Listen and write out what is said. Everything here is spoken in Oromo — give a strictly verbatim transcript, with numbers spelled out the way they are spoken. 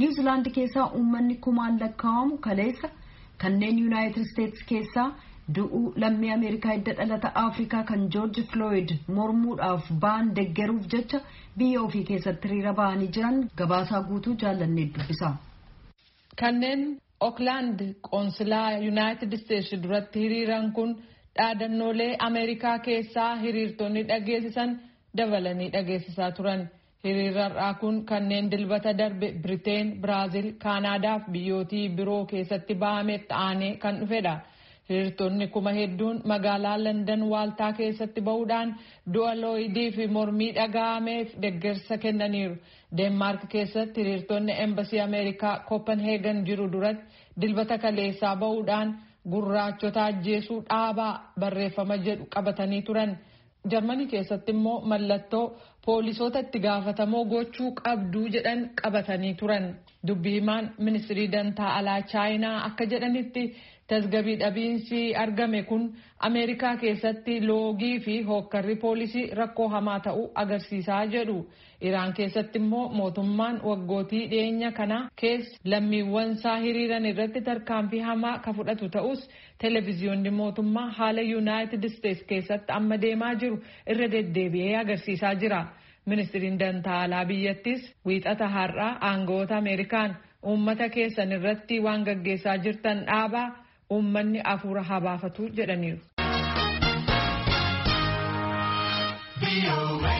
Niwuziilaand keessaa uummanni kumaan lakkaa'amu kaleessa kanneen Yuunaayitid Isteetsi keessaa du'uu lammii Ameerikaa hidda dhalata Afrikaa kan George Floyd mormuudhaaf ba'an deggeruuf jecha biyya ofii keessatti hiriira ba'anii jiran gabaasaa guutuu jaallannee dubbisa. Kanneen Oakland qoonsilaa Yuunaayitid Isteetsi duratti hiriiran kun dhaadannoolee Ameerikaa keessaa hiriirtonni dhageessisan dabalanii dhageessisaa turan. Hiriirarraa kun kanneen dilbata darbe Biriteen, Biraazil, Kaanaadaa fi biyyootii biroo keessatti ba'ame ta'anii kan dhufedha. Hiriirtonni kuma hedduun magaalaa London waaltaa keessatti ba'uudhaan du'a Looyidii fi mormii dhaga'ameef deeggarsa kennaniiru. Deenmaark keessatti hiriirtonni Embassy Ameerikaa Copenhagen jiru duratti dilbata kaleessaa ba'uudhaan gurraachota ajjeesuu dhaabaa barreeffama jedhu qabatanii turan. Jarmanii keessatti immoo mallattoo poolisoota itti gaafatamoo gochuu qabduu jedhan qabatanii turan. Dubbii himaan ministirii dantaa alaa Chaayinaa akka jedhanitti tasgabbii dhabiinsi argame kun Ameerikaa keessatti loogii fi hookkarri poolisii rakkoo hamaa ta'uu agarsiisaa jedhu. Iraan keessatti immoo mootummaan waggootii dhiyeenya kana keessa lammiiwwan isaa hiriiran irratti tarkaanfii hamaa ka fudhatu ta'us televiziyoonni mootummaa haala Yuunaayitid Isteetsi keessatti amma deemaa jiru irra deddeebi'ee agarsiisaa jira. Ministiriin dantaa alaa biyyattis wiixata har'aa aangawoota Ameerikaan uummata keessan irratti waan gaggeessaa jirtan dhaabaa uummanni afuura habaafatu jedhaniiru.